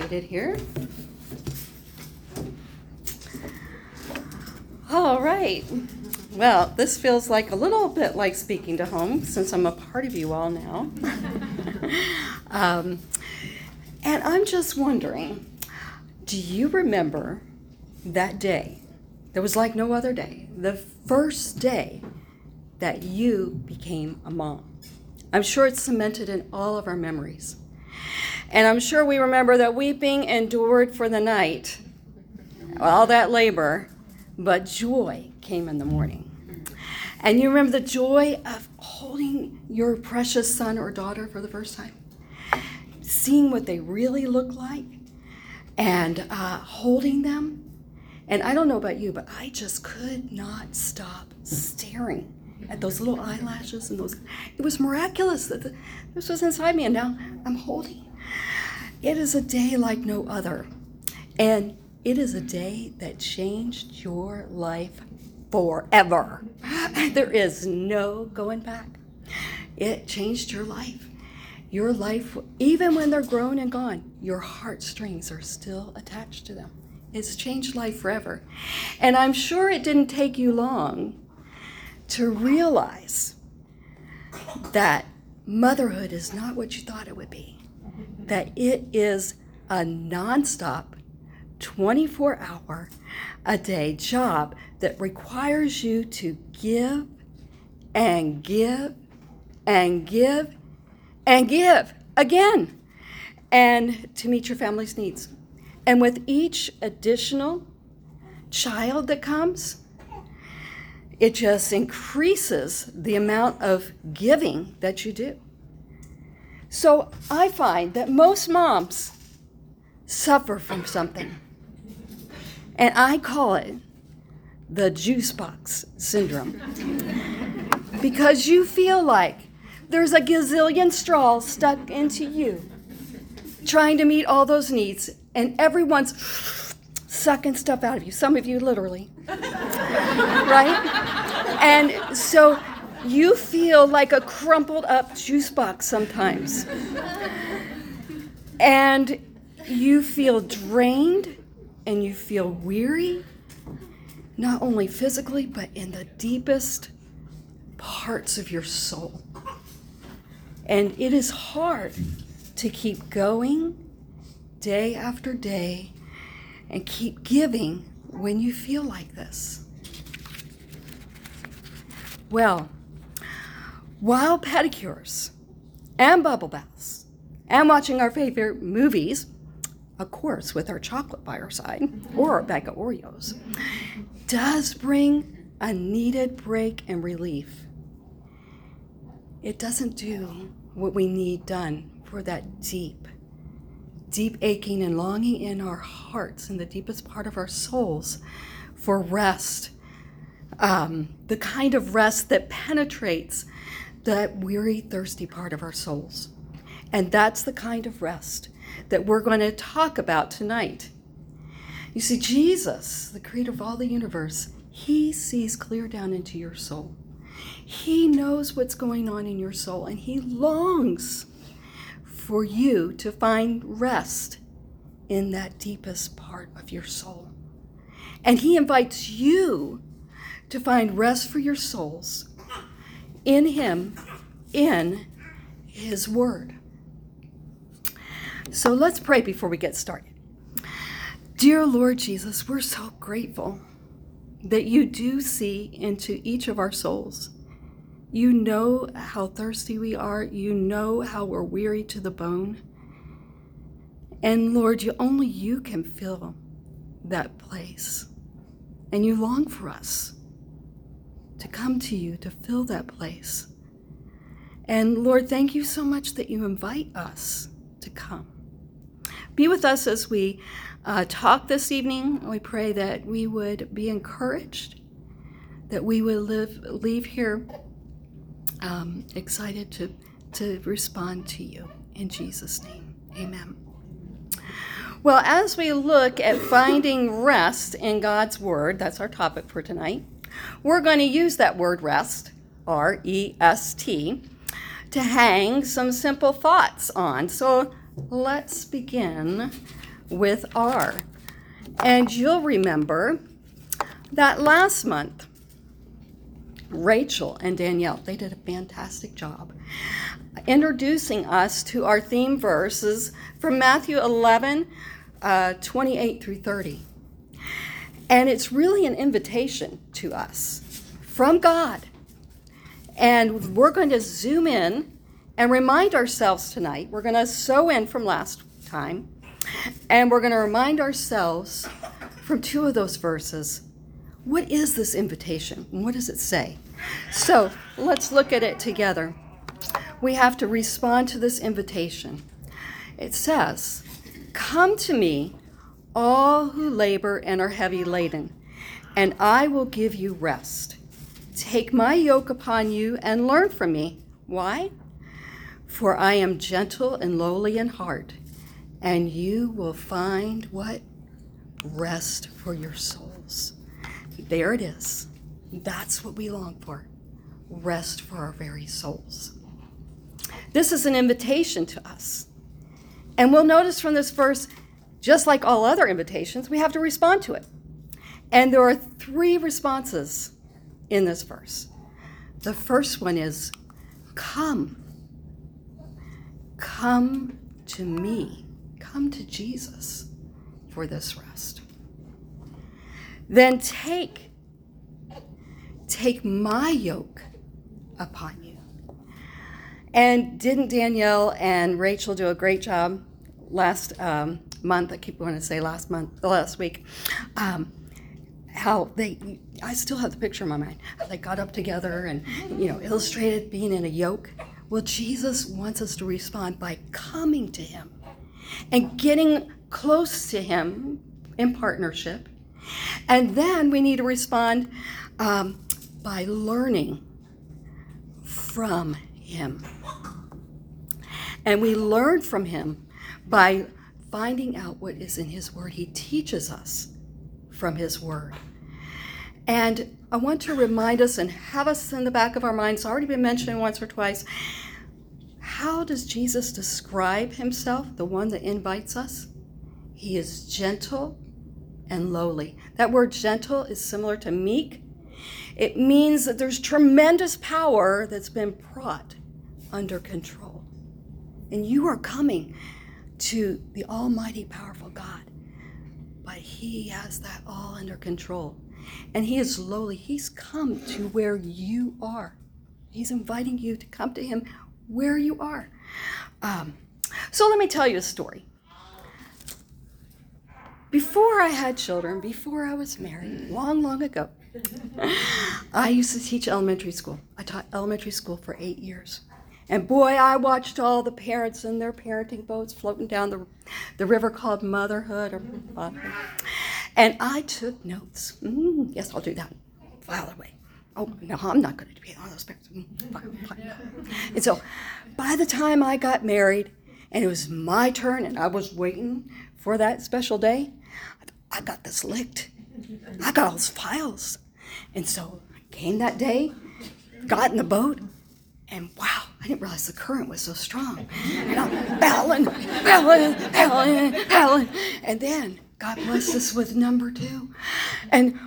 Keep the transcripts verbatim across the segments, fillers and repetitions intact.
seated here. All right. Well, this feels like a little bit like speaking to home since I'm a part of you all now. um, and I'm just wondering, do you remember that day that was like no other day, the first day that you became a mom? I'm sure it's cemented in all of our memories. And I'm sure we remember that weeping endured for the night, all that labor, but joy came in the morning. And you remember the joy of holding your precious son or daughter for the first time, seeing what they really look like, and uh, holding them. And I don't know about you, but I just could not stop staring at those little eyelashes and those. It was miraculous that the, this was inside me, and now I'm holding. It is a day like no other, and it is a day that changed your life forever. There is no going back. It changed your life. Your life, even when they're grown and gone, your heartstrings are still attached to them. It's changed life forever. And I'm sure it didn't take you long to realize that motherhood is not what you thought it would be, that it is a nonstop, twenty-four hour a day job that requires you to give and give and give and give again, and to meet your family's needs. And with each additional child that comes, it just increases the amount of giving that you do. So I find that most moms suffer from something, and I call it the juice box syndrome, because you feel like there's a gazillion straws stuck into you trying to meet all those needs, and everyone's sucking stuff out of you, some of you literally, right? And so you feel like a crumpled up juice box sometimes. And you feel drained and you feel weary, not only physically, but in the deepest parts of your soul. And it is hard to keep going day after day and keep giving when you feel like this. Well, while pedicures and bubble baths and watching our favorite movies, of course, with our chocolate by our side, or a bag of Oreos, does bring a needed break and relief, it doesn't do what we need done for that deep, deep aching and longing in our hearts, in the deepest part of our souls, for rest, um, the kind of rest that penetrates that weary, thirsty part of our souls. And that's the kind of rest that we're going to talk about tonight. You see, Jesus, the creator of all the universe, he sees clear down into your soul. He knows what's going on in your soul, and he longs for you to find rest in that deepest part of your soul. And he invites you to find rest for your souls in him, in his word. So let's pray before we get started. Dear Lord Jesus, we're so grateful that you do see into each of our souls. You know how thirsty we are. You know how we're weary to the bone. And Lord, you only you can fill that place. And you long for us to come to you to fill that place. And Lord, thank you so much that you invite us to come. Be with us as we uh, talk this evening. We pray that we would be encouraged, that we would live, leave here um, excited to, to respond to you. In Jesus' name, amen. Well, as we look at finding rest in God's word, that's our topic for tonight, we're going to use that word rest, R E S T, to hang some simple thoughts on. So let's begin with R. And you'll remember that last month, Rachel and Danielle, they did a fantastic job introducing us to our theme verses from Matthew eleven, uh, twenty-eight through thirty. And it's really an invitation to us from God. And we're going to zoom in and remind ourselves tonight. We're going to sew in from last time. And we're going to remind ourselves from two of those verses, what is this invitation? And what does it say? So let's look at it together. We have to respond to this invitation. It says, "Come to me, all who labor and are heavy laden, and I will give you rest. Take my yoke upon you and learn from me." Why? "For I am gentle and lowly in heart, and you will find" what? "Rest for your souls." There it is. That's what we long for. Rest for our very souls. This is an invitation to us. And we'll notice from this verse, just like all other invitations, we have to respond to it. And there are three responses in this verse. The first one is, come. Come to me. Come to Jesus for this rest. Then take, take my yoke upon you. And didn't Danielle and Rachel do a great job last um, month? I keep wanting to say last month, last week. Um, how they, I still have the picture in my mind. How they got up together and, you know, illustrated being in a yoke. Well, Jesus wants us to respond by coming to him and getting close to him in partnership. And then we need to respond um, by learning from him. And we learn from him by finding out what is in his word. He teaches us from his word. And I want to remind us and have us in the back of our minds, already been mentioned once or twice, how does Jesus describe himself, the one that invites us? He is gentle and lowly. That word gentle is similar to meek. It means that there's tremendous power that's been brought under control. And you are coming to the almighty, powerful God. But he has that all under control. And he is lowly. He's come to where you are. He's inviting you to come to him where you are. Um, so let me tell you a story. Before I had children, before I was married, long, long ago, I used to teach elementary school. I taught elementary school for eight years. And boy, I watched all the parents in their parenting boats floating down the, the river called motherhood or fatherhood. And I took notes. Mm, yes, I'll do that. File away. Oh, no, I'm not going to be on those parents. And so by the time I got married and it was my turn and I was waiting for that special day, I got this licked. I got all those files. And so came that day, got in the boat, and wow, I didn't realize the current was so strong. And I'm paddling, paddling, paddling, paddling. And then God blessed us with number two. And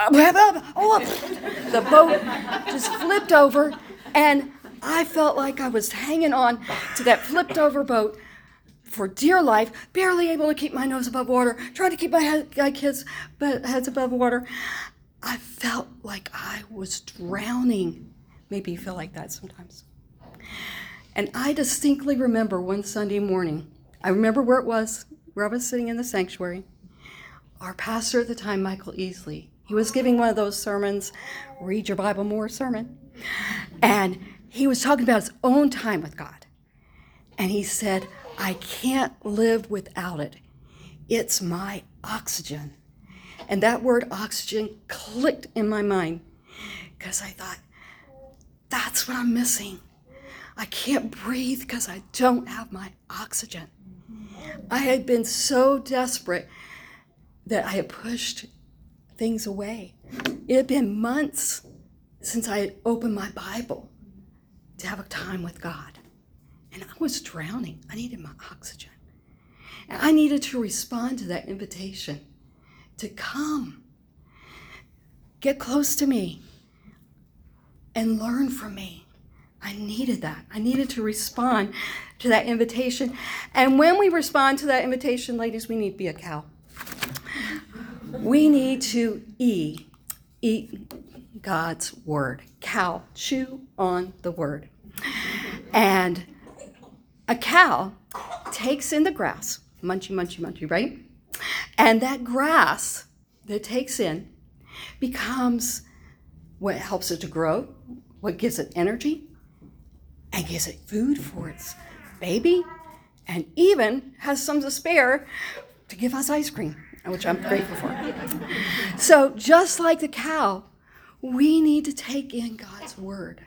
oh, the boat just flipped over, and I felt like I was hanging on to that flipped over boat for dear life, barely able to keep my nose above water, trying to keep my, head, my kids' heads above water. I felt like I was drowning. Maybe you feel like that sometimes. And I distinctly remember one Sunday morning, I remember where it was, where I was sitting in the sanctuary. Our pastor at the time, Michael Easley, he was giving one of those sermons, read your Bible more sermon. And he was talking about his own time with God. And he said, I can't live without it. It's my oxygen. And that word oxygen clicked in my mind because I thought, that's what I'm missing. I can't breathe because I don't have my oxygen. I had been so desperate that I had pushed things away. It had been months since I had opened my Bible to have a time with God. And I was drowning. I needed my oxygen. And I needed to respond to that invitation to come, get close to me, and learn from me. I needed that. I needed to respond to that invitation. And when we respond to that invitation, ladies, we need to be a cow. We need to eat, eat God's word. Cow, chew on the word. And a cow takes in the grass, munchy, munchy, munchy, right? And that grass that it takes in becomes what helps it to grow, what gives it energy, and gives it food for its baby, and even has some to spare to give us ice cream, which I'm grateful for. So just like the cow, we need to take in God's word.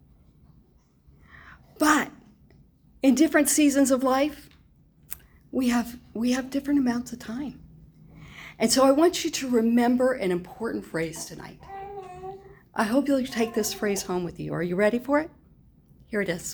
But in different seasons of life, we have we have different amounts of time. And so I want you to remember an important phrase tonight. I hope you'll take this phrase home with you. Are you ready for it? Here it is.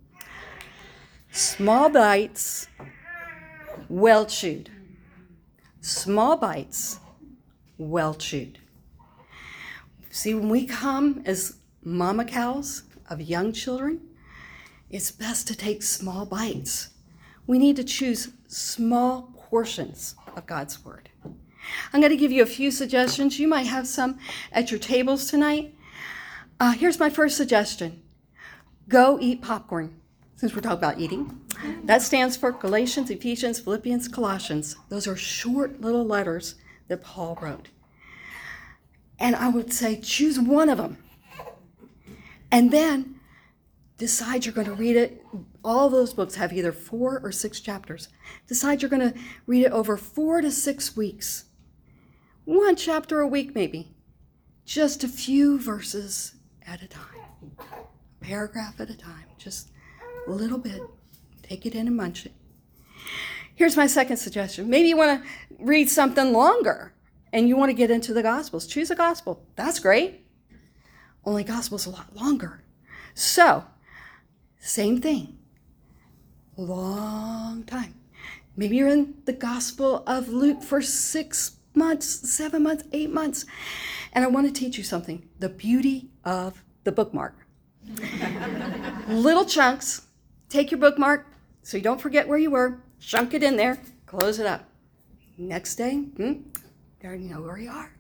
Small bites, well chewed. Small bites, well chewed. See, when we come as mama cows of young children, it's best to take small bites. We need to choose small portions of God's word. I'm going to give you a few suggestions. You might have some at your tables tonight. Uh, here's my first suggestion. Go eat popcorn, since we're talking about eating. That stands for Galatians, Ephesians, Philippians, Colossians. Those are short little letters that Paul wrote. And I would say choose one of them. And then decide you're going to read it. All those books have either four or six chapters. Decide you're going to read it over four to six weeks. One chapter a week, maybe. Just a few verses at a time. Paragraph at a time, just a little bit. Take it in and munch it. Here's my second suggestion. Maybe you want to read something longer and you want to get into the Gospels. Choose a Gospel. That's great. Only Gospel's a lot longer. So, same thing. Long time. Maybe you're in the Gospel of Luke for six months, seven months, eight months. And I want to teach you something. The beauty of the bookmark. Little chunks. Take your bookmark so you don't forget where you were. Chunk it in there. Close it up. Next day, hmm, there you know where you are.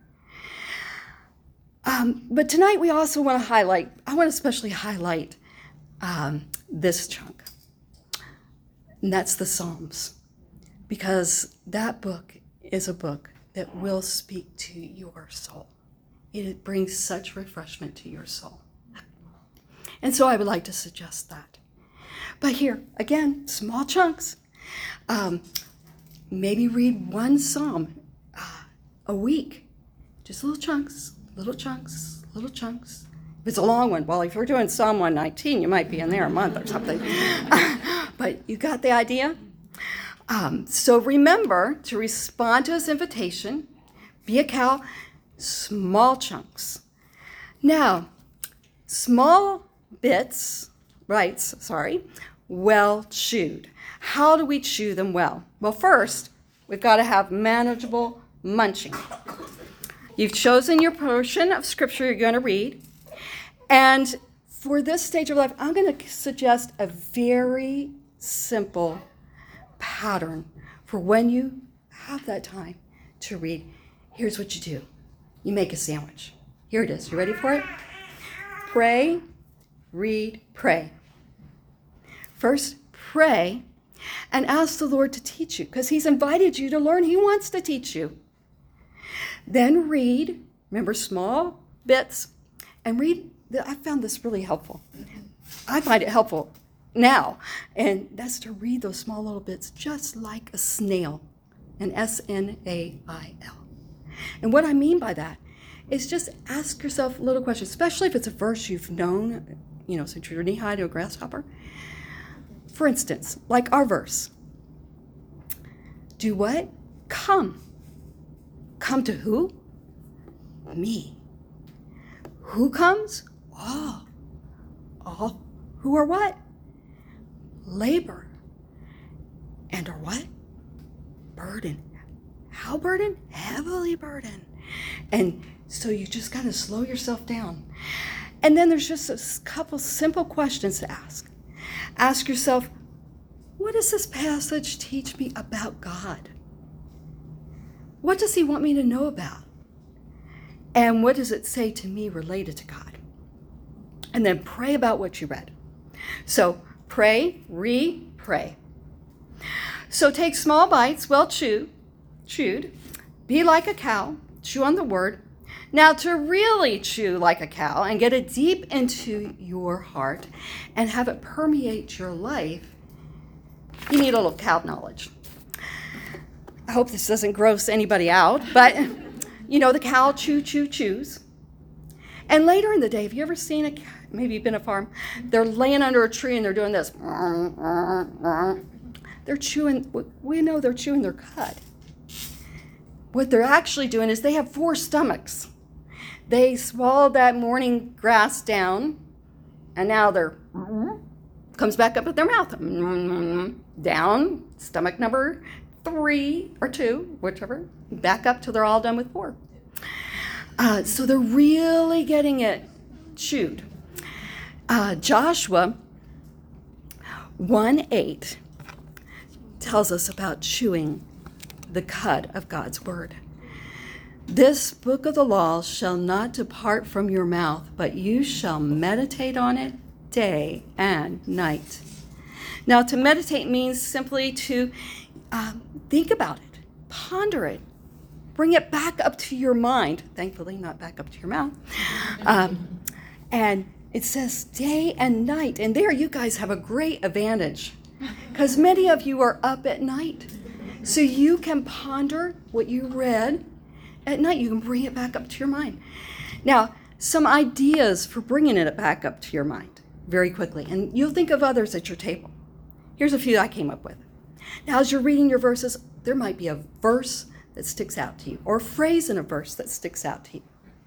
Um, but tonight we also want to highlight, I want to especially highlight um, this chunk. And that's the Psalms. Because that book is a book that will speak to your soul. It brings such refreshment to your soul. And so I would like to suggest that. But here, again, small chunks. Um, maybe read one psalm uh, a week. Just little chunks, little chunks, little chunks. If it's a long one, well, if you're doing Psalm one nineteen, you might be in there a month or something. But you got the idea? Um, so remember to respond to his invitation. Be a cow, small chunks. Now, small bits, rights, sorry, well chewed. How do we chew them well? Well, first, we've got to have manageable munching. You've chosen your portion of scripture you're going to read. And for this stage of life, I'm going to suggest a very simple pattern for when you have that time to read. Here's what you do. You make a sandwich. Here it is. You ready for it? Pray, read, pray. First, pray and ask the Lord to teach you because he's invited you to learn. He wants to teach you. Then read. Remember, small bits. And read. I found this really helpful. I find it helpful now. And that's to read those small little bits just like a snail. An S N A I L. And what I mean by that is just ask yourself little questions, especially if it's a verse you've known, you know, since you're knee-high to a grasshopper. For instance, like our verse. Do what? Come. Come to who? Me. Who comes? All. All who are what? Labor. And are what? burdened. How burdened? Heavily burdened. And so you just got to slow yourself down. And then there's just a couple simple questions to ask. Ask yourself, what does this passage teach me about God? What does he want me to know about? And what does it say to me related to God? And then pray about what you read. So pray, read, pray. So take small bites, well chewed, chewed. Be like a cow, chew on the word. Now to really chew like a cow and get it deep into your heart and have it permeate your life, you need a little cow knowledge. I hope this doesn't gross anybody out, but you know, the cow chew, chew, chews. And later in the day, have you ever seen a cow? Maybe you've been a farm. They're laying under a tree and they're doing this. They're chewing, we know they're chewing their cud. What they're actually doing is they have four stomachs. They swallowed that morning grass down, and now they're, comes back up at their mouth. Down, stomach number three or two, whichever, back up till they're all done with four. Uh, so they're really getting it chewed. Uh, Joshua one eight tells us about chewing the cud of God's word. This book of the law shall not depart from your mouth, but you shall meditate on it day and night. Now, to meditate means simply to um, think about it, ponder it, bring it back up to your mind, thankfully not back up to your mouth. Um, and it says day and night. And there you guys have a great advantage because many of you are up at night. So you can ponder what you read at night. You can bring it back up to your mind. Now, some ideas for bringing it back up to your mind very quickly. And you'll think of others at your table. Here's a few I came up with. Now, as you're reading your verses, there might be a verse that sticks out to you, or a phrase in a verse that sticks out to you.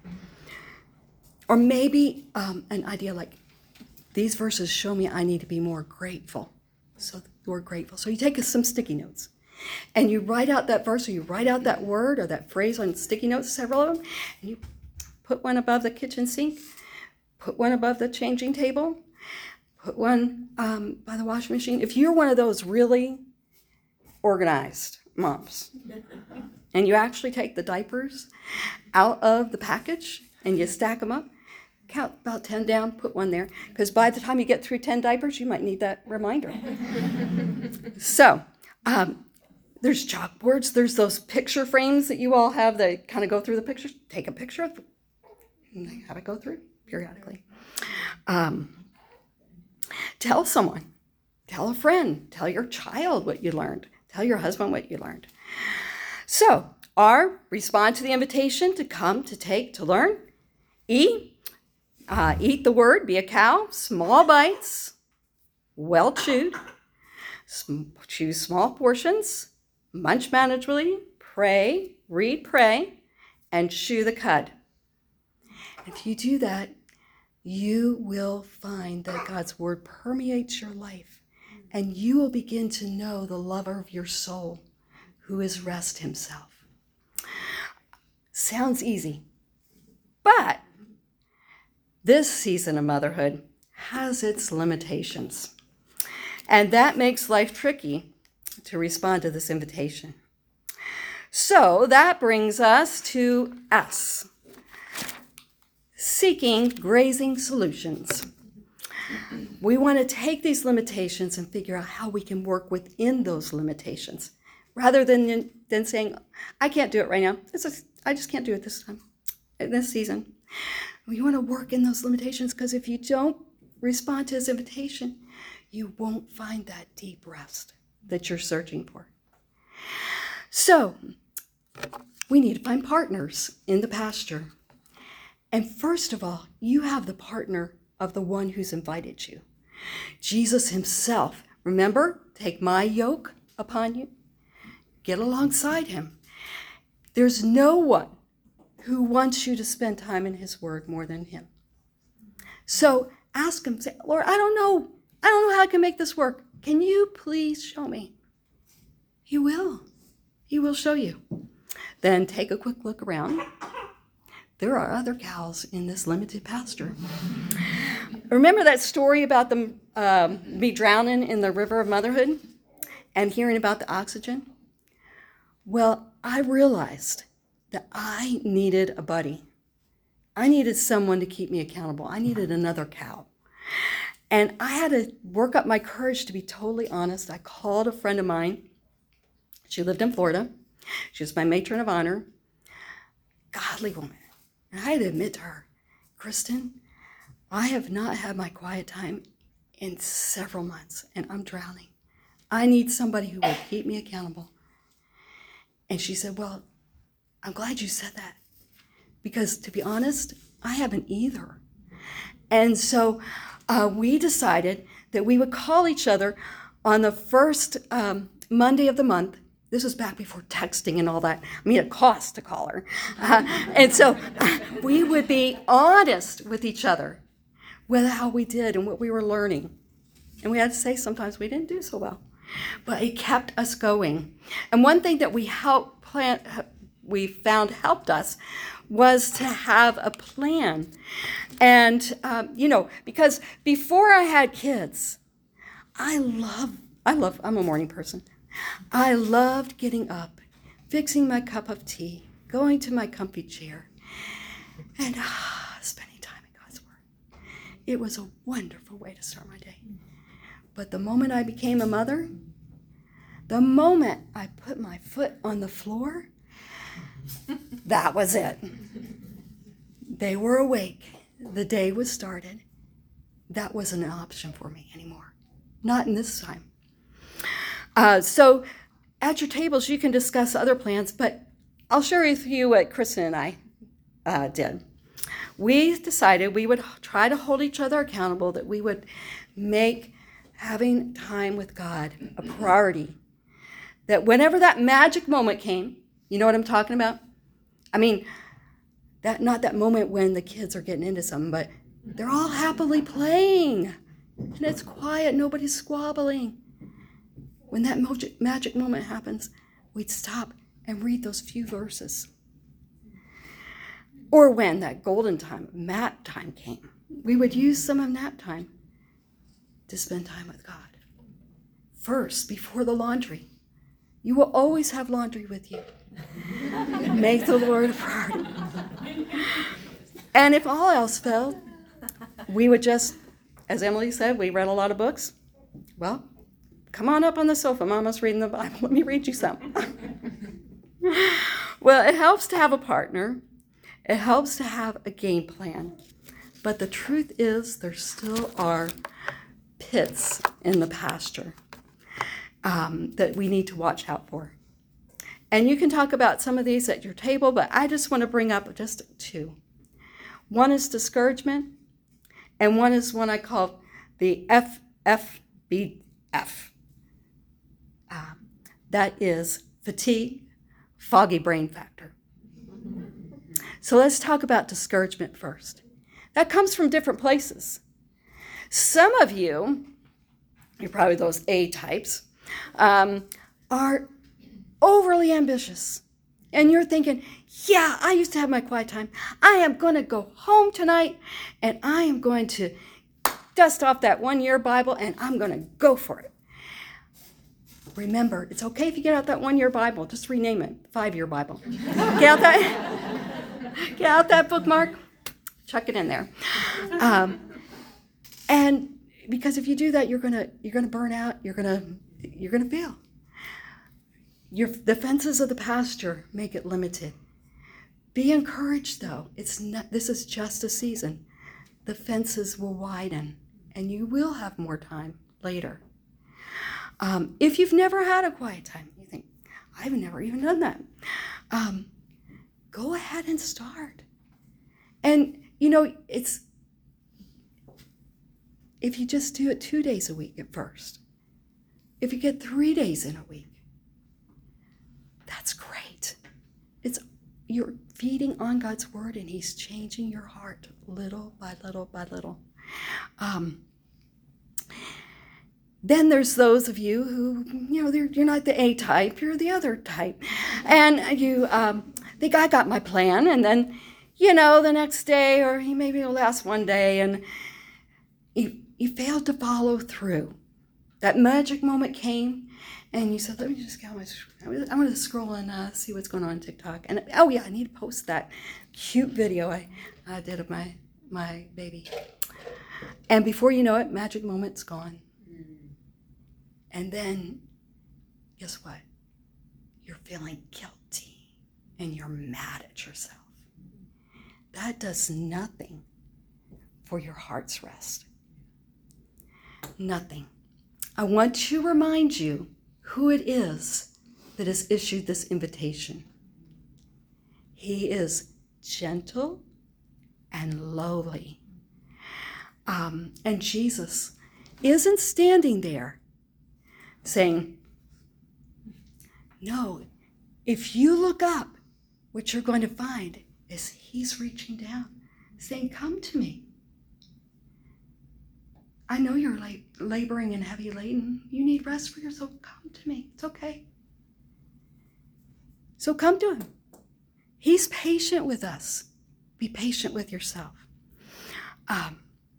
Or maybe um, an idea like, these verses show me I need to be more grateful. So you're grateful. So you take some sticky notes, and you write out that verse, or you write out that word or that phrase on sticky notes, several of them, and you put one above the kitchen sink, put one above the changing table, put one um, by the washing machine. If you're one of those really organized moms, and you actually take the diapers out of the package and you stack them up, count about ten down, put one there, because by the time you get through ten diapers, you might need that reminder. So, um, there's chalkboards, there's those picture frames that you all have that kind of go through the pictures. Take a picture of them, and have it go through periodically. Um, tell someone, tell a friend, tell your child what you learned, tell your husband what you learned. So, R, respond to the invitation to come, to take, to learn. E, uh, eat the word, be a cow, small bites, well chewed, sm- choose small portions, munch manageably, pray, read, pray, and chew the cud. If you do that, you will find that God's word permeates your life, and you will begin to know the lover of your soul, who is rest himself. Sounds easy, but this season of motherhood has its limitations, and that makes life tricky to respond to this invitation. So that brings us to S, seeking grazing solutions. We want to take these limitations and figure out how we can work within those limitations, rather than, than saying, I can't do it right now. It's just, I just can't do it this time, in this season. We want to work in those limitations, because if you don't respond to his invitation, you won't find that deep rest that you're searching for. So, we need to find partners in the pasture. And first of all, you have the partner of the one who's invited you. Jesus himself, remember, take my yoke upon you. Get alongside him. There's no one who wants you to spend time in his word more than him. So ask him, say, Lord, I don't know. I don't know how I can make this work. Can you please show me? He will. He will show you. Then take a quick look around. There are other cows in this limited pasture. Remember that story about them um, me drowning in the river of motherhood and hearing about the oxygen? Well, I realized that I needed a buddy. I needed someone to keep me accountable. I needed another cow. And I had to work up my courage to be totally honest. I called a friend of mine. She lived in Florida. She was my matron of honor. Godly woman. And I had to admit to her, Kristen, I have not had my quiet time in several months, and I'm drowning. I need somebody who will keep me accountable. And she said, well, I'm glad you said that. Because to be honest, I haven't either. And so uh, we decided that we would call each other on the first um, Monday of the month. This was back before texting and all that. I mean, it cost to call her. Uh, and so uh, we would be honest with each other with how we did and what we were learning. And we had to say sometimes we didn't do so well. But it kept us going. And one thing that we helped plan, we found helped us was to have a plan. And, um, you know, because before I had kids, I love, I love, I'm a morning person. I loved getting up, fixing my cup of tea, going to my comfy chair, and ah, spending time in God's Word. It was a wonderful way to start my day. But the moment I became a mother, the moment I put my foot on the floor, that was it. They were awake. The day was started. That wasn't an option for me anymore. Not in this time. Uh, so at your tables, you can discuss other plans, but I'll share with you what Kristen and I uh, did. We decided we would try to hold each other accountable, that we would make having time with God a priority. That whenever that magic moment came, you know what I'm talking about? I mean, that not that moment when the kids are getting into something, but they're all happily playing. And it's quiet, nobody's squabbling. When that magic, magic moment happens, we'd stop and read those few verses. Or when that golden time, nap time came, we would use some of nap time to spend time with God. First, before the laundry. You will always have laundry with you. Make the Lord a priority. And if all else failed, we would just, as Emily said, we read a lot of books. Well, come on up on the sofa. Mama's reading the Bible. Let me read you some. Well, it helps to have a partner. It helps to have a game plan. But the truth is, there still are pits in the pasture um, that we need to watch out for. And you can talk about some of these at your table, but I just want to bring up just two. One is discouragement, and one is one I call the F F B F. Uh, that is fatigue, foggy brain factor. So let's talk about discouragement first. That comes from different places. Some of you, you're probably those A types, um, are overly ambitious. And you're thinking, yeah, I used to have my quiet time. I am going to go home tonight, and I am going to dust off that one-year Bible, and I'm going to go for it. Remember, it's okay if you get out that one-year Bible. Just rename it, five-year Bible. Get out that, get out that bookmark. Chuck it in there. Um, and because if you do that, you're gonna you're gonna burn out. You're gonna you're gonna fail. Your the fences of the pasture make it limited. Be encouraged, though. It's not. This is just a season. The fences will widen, and you will have more time later. Um, if you've never had a quiet time, you think, I've never even done that. Um, go ahead and start. And, you know, it's, if you just do it two days a week at first, if you get three days in a week, that's great. It's, you're feeding on God's word, and he's changing your heart little by little by little. Um, Then there's those of you who, you know, you're not the A type, you're the other type. And you um, think, I got my plan, and then, you know, the next day, or maybe it'll last one day, and you, you failed to follow through. That magic moment came, and you said, let me just go, I'm going to scroll and uh, see what's going on on TikTok. And, oh yeah, I need to post that cute video I uh, did of my, my baby. And before you know it, magic moment's gone. And then, guess what? You're feeling guilty and you're mad at yourself. That does nothing for your heart's rest. Nothing. I want to remind you who it is that has issued this invitation. He is gentle and lowly. Um, and Jesus isn't standing there saying, no, if you look up, what you're going to find is he's reaching down, saying, come to me. I know you're lab- laboring and heavy laden. You need rest for yourself. Come to me. It's okay. So come to him. He's patient with us. Be patient with yourself. Um,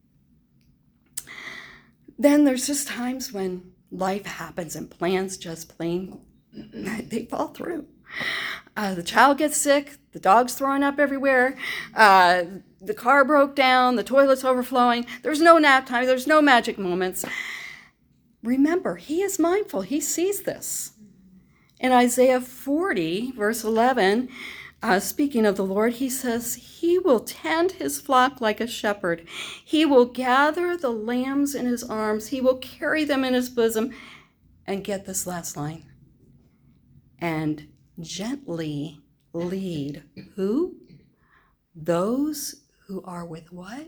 then there's just times when life happens and plans just plain, they fall through. Uh, the child gets sick, the dog's throwing up everywhere, uh, the car broke down, the toilet's overflowing, there's no nap time, there's no magic moments. Remember, he is mindful, he sees this. In Isaiah forty, verse eleven, uh, speaking of the Lord, he says, he will tend his flock like a shepherd. He will gather the lambs in his arms. He will carry them in his bosom. And get this last line. And gently lead who? Those who are with what?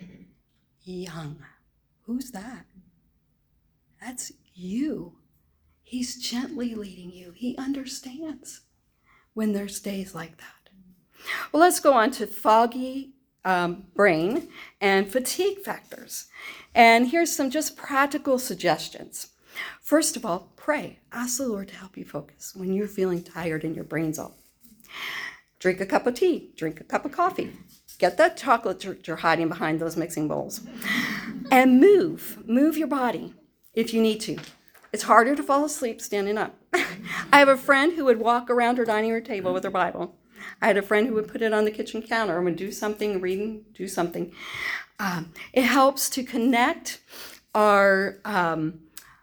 Young. Who's that? That's you. He's gently leading you. He understands when there's days like that. Well, let's go on to foggy um, brain and fatigue factors. And here's some just practical suggestions. First of all, pray. Ask the Lord to help you focus when you're feeling tired and your brain's off. Drink a cup of tea. Drink a cup of coffee. Get that chocolate you're hiding behind those mixing bowls. And move. Move your body if you need to. It's harder to fall asleep standing up. I have a friend who would walk around her dining room table with her Bible. I had a friend who would put it on the kitchen counter and would do something, reading, do something. Um, it helps to connect our um,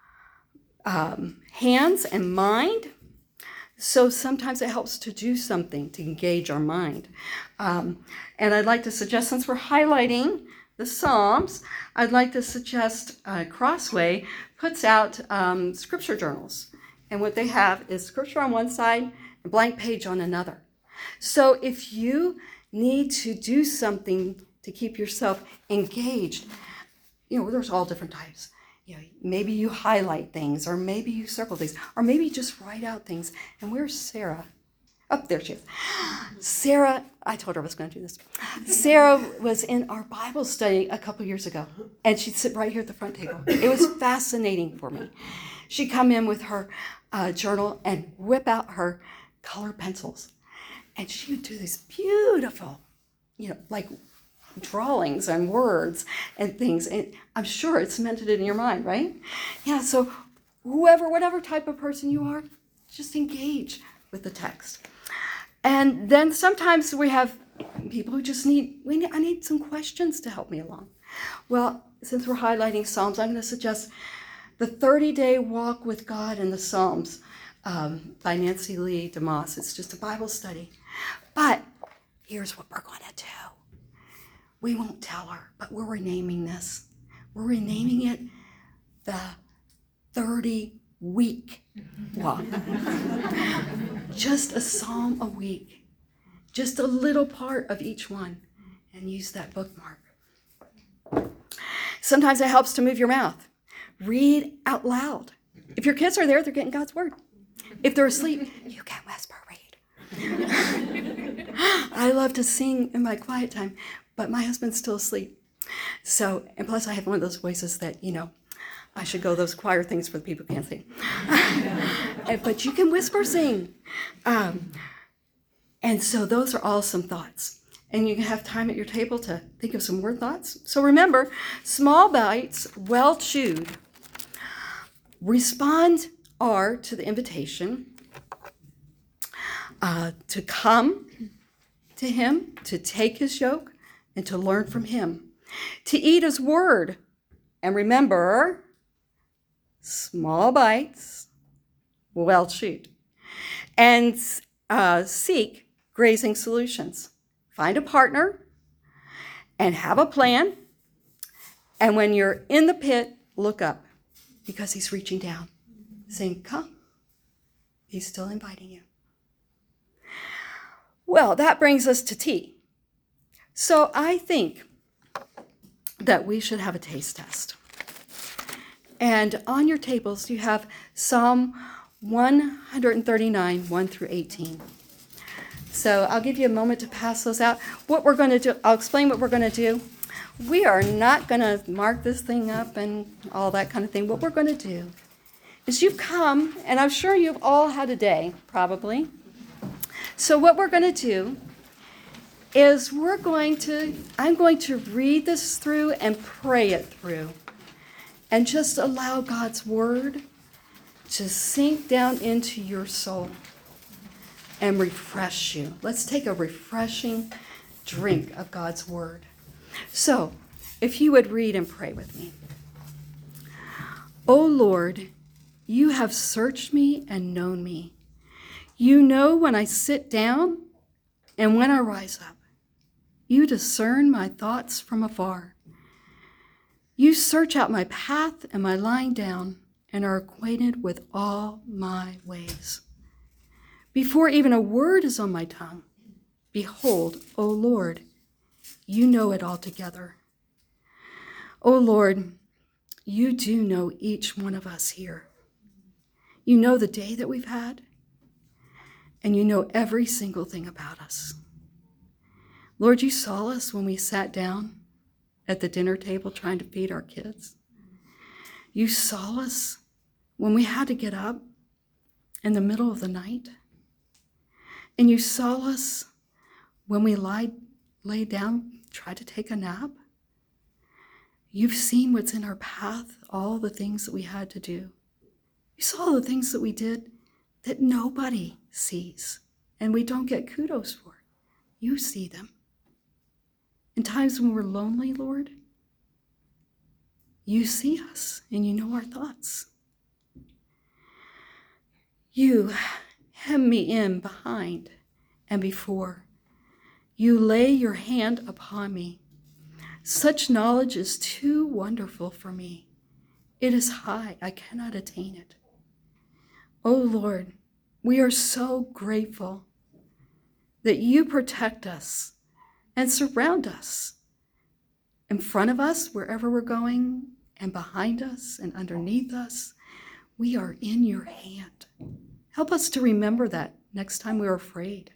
um, hands and mind. So sometimes it helps to do something to engage our mind. Um, and I'd like to suggest, since we're highlighting the Psalms, I'd like to suggest uh, Crossway puts out um, scripture journals. And what they have is scripture on one side, a blank page on another. So if you need to do something to keep yourself engaged, you know, there's all different types. You know, maybe you highlight things, or maybe you circle things, or maybe you just write out things. And where's Sarah? Oh, there she is. Sarah, I told her I was going to do this. Sarah was in our Bible study a couple years ago, and she'd sit right here at the front table. It was fascinating for me. She'd come in with her uh, journal and whip out her color pencils. And she would do these beautiful, you know, like drawings and words and things. And I'm sure it cemented it in your mind, right? Yeah, so whoever, whatever type of person you are, just engage with the text. And then sometimes we have people who just need, we need, I need some questions to help me along. Well, since we're highlighting Psalms, I'm going to suggest the thirty-day Walk with God in the Psalms um, by Nancy Lee DeMoss. It's just a Bible study. But here's what we're going to do. We won't tell her, but we're renaming this. We're renaming it the thirty-week walk. Just a psalm a week. Just a little part of each one. And use that bookmark. Sometimes it helps to move your mouth. Read out loud. If your kids are there, they're getting God's word. If they're asleep, you can whisper read. I love to sing in my quiet time, but my husband's still asleep. So, and plus I have one of those voices that, you know, I should go those choir things for the people who can't sing. But you can whisper sing. Um, and so those are all some thoughts. And you can have time at your table to think of some more thoughts. So remember, small bites, well chewed. Respond are to the invitation uh, to come to him, to take his yoke, and to learn from him. To eat his word. And remember, small bites, well chewed. And uh, seek grazing solutions. Find a partner and have a plan. And when you're in the pit, look up because he's reaching down, saying, come. He's still inviting you. Well, that brings us to tea. So I think that we should have a taste test. And on your tables, you have Psalm one thirty-nine, one through eighteen. So I'll give you a moment to pass those out. What we're going to do, I'll explain what we're going to do. We are not going to mark this thing up and all that kind of thing. What we're going to do is you've come, and I'm sure you've all had a day, probably. So what we're going to do is we're going to, I'm going to read this through and pray it through. And just allow God's word to sink down into your soul and refresh you. Let's take a refreshing drink of God's word. So, if you would read and pray with me. O Lord, you have searched me and known me. You know when I sit down and when I rise up. You discern my thoughts from afar. You search out my path and my lying down and are acquainted with all my ways. Before even a word is on my tongue, behold, O Lord, you know it altogether. O Lord, you do know each one of us here. You know the day that we've had, and you know every single thing about us. Lord, you saw us when we sat down at the dinner table trying to feed our kids. You saw us when we had to get up in the middle of the night. And you saw us when we lied, lay down, tried to take a nap. You've seen what's in our path, all the things that we had to do. You saw the things that we did that nobody sees and we don't get kudos for. You see them. In times when we're lonely, Lord, you see us and you know our thoughts. You hem me in behind and before. You lay your hand upon me. Such knowledge is too wonderful for me. It is high, I cannot attain it. O Lord, we are so grateful that you protect us and surround us, in front of us, wherever we're going, and behind us and underneath us. We are in your hand. Help us to remember that next time we're afraid.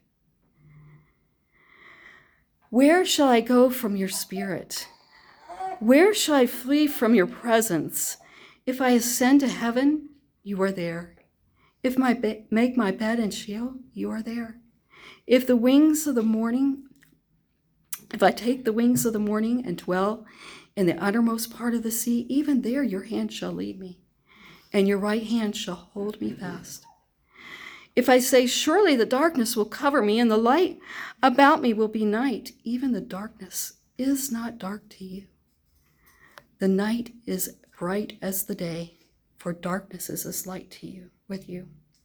Where shall I go from your spirit? Where shall I flee from your presence? If I ascend to heaven, you are there. If I be- make my bed in Sheol, you are there. If the wings of the morning If I take the wings of the morning and dwell in the uttermost part of the sea, even there your hand shall lead me, and your right hand shall hold me fast. If I say, surely the darkness will cover me, and the light about me will be night, even the darkness is not dark to you. The night is bright as the day, for darkness is as light to you, with you.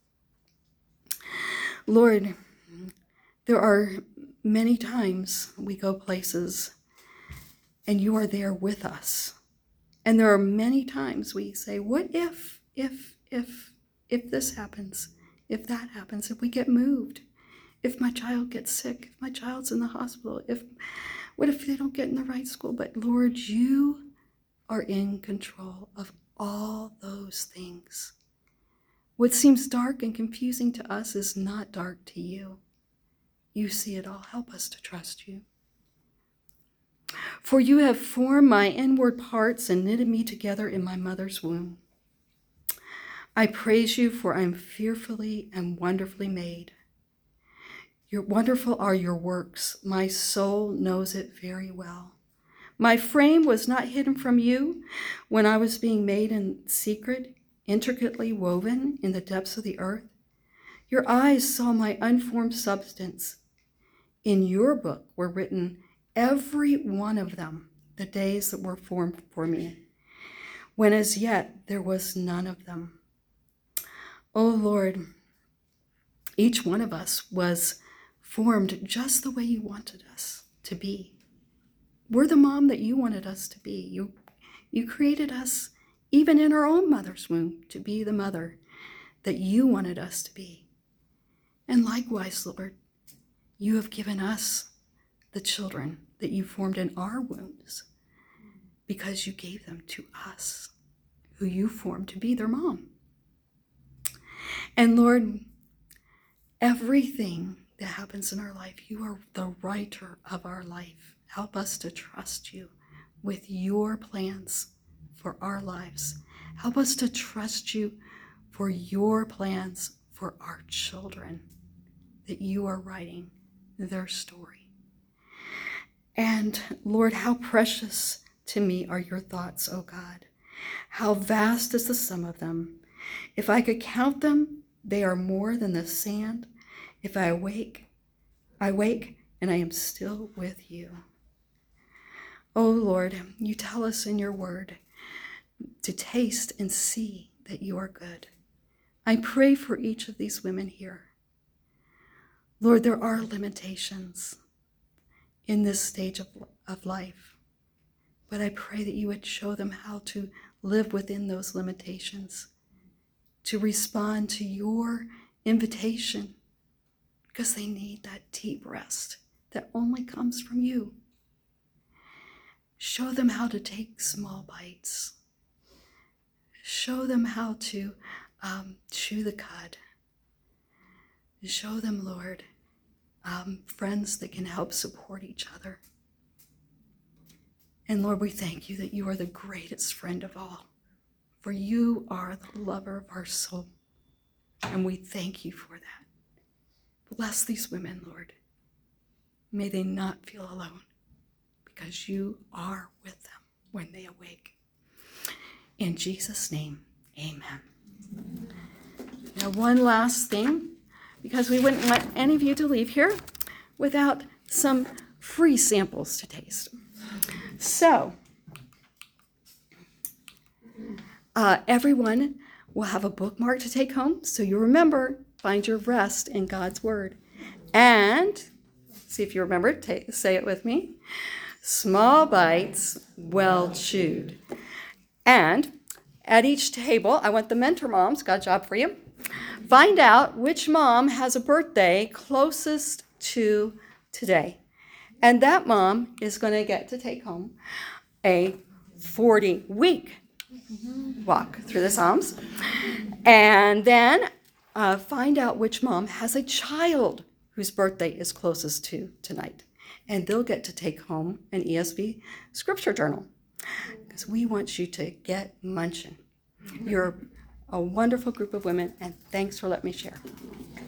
Lord, there are many times we go places and you are there with us. And there are many times we say, what if, if, if, if this happens, if that happens, if we get moved, if my child gets sick, if my child's in the hospital, if, what if they don't get in the right school? But Lord, you are in control of all those things. What seems dark and confusing to us is not dark to you. You see it all. Help us to trust you. For you have formed my inward parts and knitted me together in my mother's womb. I praise you, for I am fearfully and wonderfully made. Your wonderful are your works. My soul knows it very well. My frame was not hidden from you when I was being made in secret, intricately woven in the depths of the earth. Your eyes saw my unformed substance. In your book were written, every one of them, the days that were formed for me, when as yet there was none of them. O Lord, each one of us was formed just the way you wanted us to be. We're the mom that you wanted us to be. You, you created us, even in our own mother's womb, to be the mother that you wanted us to be. And likewise, Lord, you have given us the children that you formed in our wombs because you gave them to us, who you formed to be their mom. And Lord, everything that happens in our life, you are the writer of our life. Help us to trust you with your plans for our lives. Help us to trust you for your plans for our children, that you are writing their story. And Lord, how precious to me are your thoughts, O God. How vast is the sum of them. If I could count them, they are more than the sand. If I awake, I wake and I am still with you. O Lord, you tell us in your word to taste and see that you are good. I pray for each of these women here. Lord, there are limitations in this stage of, of life, but I pray that you would show them how to live within those limitations, to respond to your invitation, because they need that deep rest that only comes from you. Show them how to take small bites. Show them how to um, chew the cud. Show them, Lord, um, friends that can help support each other. And Lord, we thank you that you are the greatest friend of all, for you are the lover of our soul. And we thank you for that. Bless these women, Lord. May they not feel alone, because you are with them when they awake. In Jesus' name, amen. Now, one last thing, because we wouldn't want any of you to leave here without some free samples to taste. So, uh, everyone will have a bookmark to take home, so you remember, find your rest in God's word. And, see if you remember, take, say it with me, small bites, well chewed. And at each table, I want the mentor moms, got a job for you, find out which mom has a birthday closest to today. And that mom is going to get to take home a forty-week walk through the Psalms. And then uh, find out which mom has a child whose birthday is closest to tonight. And they'll get to take home an E S V scripture journal, because we want you to get munching. You're a wonderful group of women, and thanks for letting me share.